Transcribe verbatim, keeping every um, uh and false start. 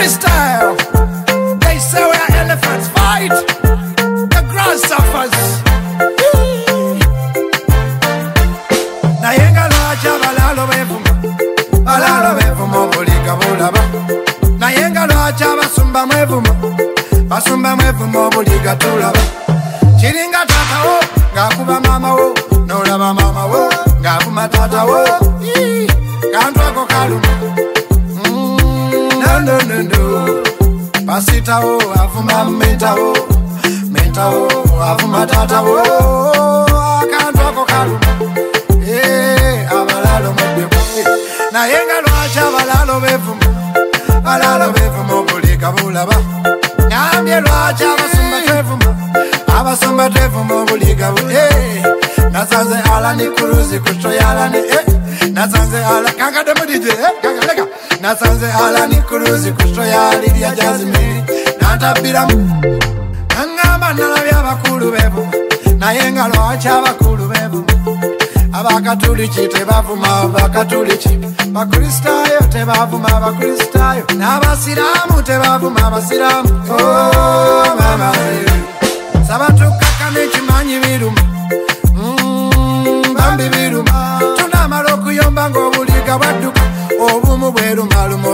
freestyle. They say where elephants fight, the grass suffers. Nayenga lwacha balalo bevuma, balalo bevuma obulika bulaba. Nayenga lwacha basumba mwevuma, basumba mwevuma obulika tulaba. Chiringa tata wo, ngakuba mama wo, nolaba mama wo, ngakuma tata wo. Kantu ako kaluma. No no no no. Pasita wo, afuma menta wo, menta wo, afuma tata wo. Kantu ako kaluma. Eh, abalalo mwebebo. Nayenga lwacha abalalo bevuma, balalo bevuma obulika bulaba. Nyambye lwacha abasumba twevuma, abasumba twevuma obulika bulaba. Eh, nasanze alani kuruzi kutoyalani. Eh, nasanze ala kanga demo D J. Eh, kanga leka. Nasanze alani kuruzi kutoyali ya Jasmine. Natabira ngamba nalabya bakulu bevuma, nayenga lwacha abakulu bevuma. Abakatuliki tebavuma abakatuliki, bakristayo tebavuma abakristayo, n'abasiramu tebavuma abasiramu. Oh mama, sabatukaka n'ekimanyi biruma, bambi biruma. Tunamala okuyomba ng'obuliga bwadduka, obumu bweruma luma